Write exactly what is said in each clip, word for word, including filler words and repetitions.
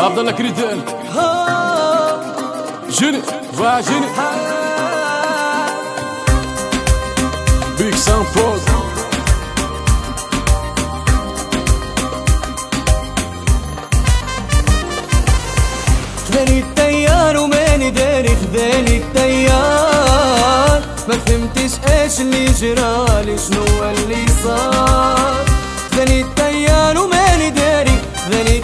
عبد الله كريدان جيني فا جيني بيك سان فوز خذاني التيار وماني داري خذاني التيار ما فهمتش ايش اللي جرالي شنو اللي صار خذاني التيار وماني داري خذاني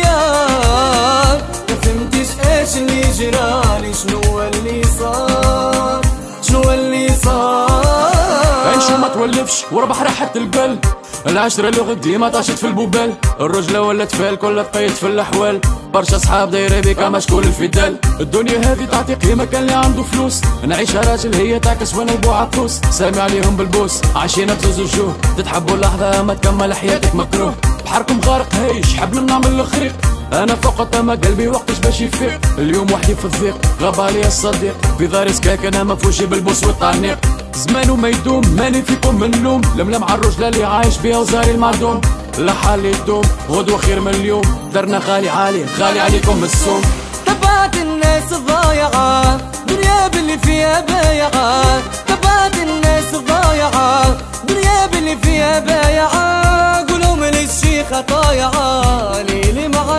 التيار ما فهمتش ايش اللي جرالي شنو اللي صار شنو اللي صار عيش وما تولفش وربح راحة القلب العشرة اللي غدي ما طاشت في البوبال الرجلة ولات فال كلها تقيد في الأحوال برشا صحاب دايرة بيك مشكول الفدال الدنيا هذه تعطي قيمة كان اللي عنده فلوس نعيشها راجل هي تعكس وانا نبوع عكوس سامي عليهم بالبوس عايشين بزوز وجوه تتحبوا لحظة ما تكمل حياتك مكروه بحركم غارق هايش حبل نعمل الخريق انا فقط اما قلبي وقتش باش يفيق اليوم وحدي في الضيق غاب عليا الصديق في داري سكاك انا ما فوشي بالبوس والتعنيق زمان وما يدوم ماني فيكم من اللوم لملم على الرجلة اللي عايش بيها وزاري المعدوم لا حال يدوم غدوة خير من اليوم درنا غالي عالي غالي عليكم السوم تبعت الناس الضايعة دنيا باللي فيها بايعة تبعت الناس الضايعة دنيا باللي فيها بايعة قولوا من الشيخة طايعة ليلي مع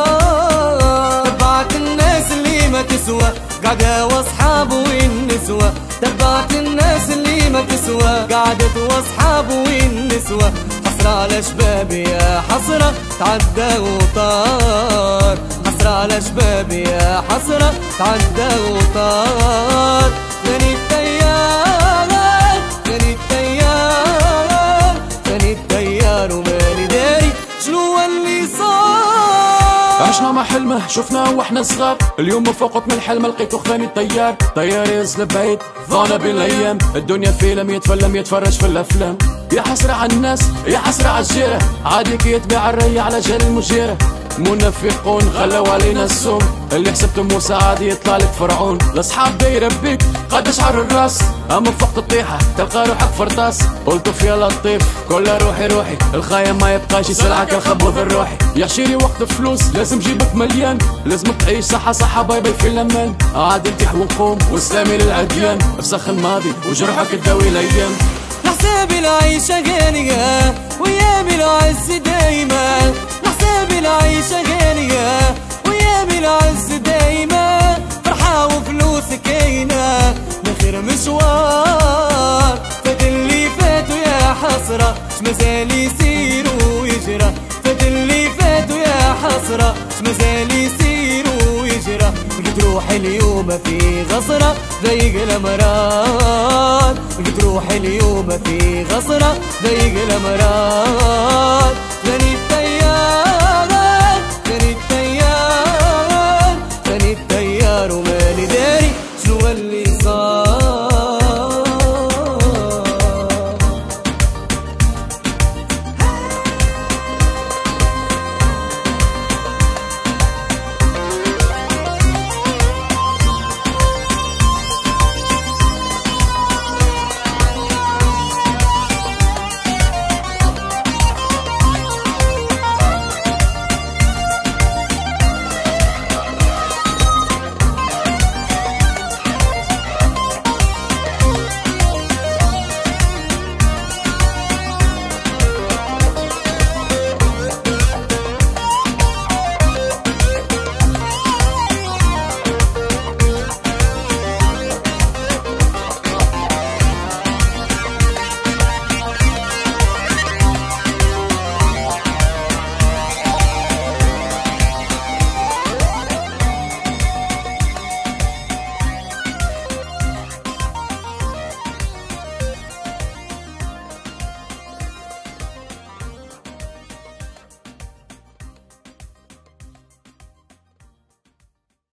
ندار تبعت الناس اللي ما تسوى قاعدة واصحاب والنسوة تبعت الناس اللي ما تسوى قعدت واصحاب والنسوة حسرة على شبابي يا حسرة تعدى وطار حسرة على شبابي يا حسرة تعدى وطار ثاني التيار ثاني التيار ثاني التيار ومالي داري شنو اللي صار عشنا مع حلمه شفناه واحنا صغار اليوم فقط من الحلم لقيته خذاني الطيار طيار يزل بعيد ضانا بين الايام الدنيا فيلم يتفلم يتفرج في الافلام يا حسرة على الناس يا حسرة على الجيرة عادي كي يتباع الري على جال المجيرة منافقون غلوا علينا السوم اللي حسبته موسى عادي يطلع لك فرعون الاصحاب دايره بيك قد شعر الراس اما فوق الطيحه تلقى روحك فرطاس قلتو يا لطيف كلها روحي روحي الخايم ما يبقاش يسلعك الخبوذ الروحي يا شيري وقت فلوس لازم جيبك مليان لازمك تعيش صحه صحه باي باي في الامان عاد نتيح ونقوم وسلامي للعديان افسخ الماضي وجرحك تداوي الايام لحسابي العيشه غاليه ويامي العز دايما لحسابي العيشه غاليه ويامي العز دايما فرحه وفلوس كاينه لاخر مشوار فات اللي فاتوا يا حسره شمازال يسير ويجرى فات اللي فاتوا يا حسره شمازال يسير ويجرى قلت روحي اليوم في غصره ضيق الامرار قلت روحي اليوم في غصره ضيق الامرار ثاني التيار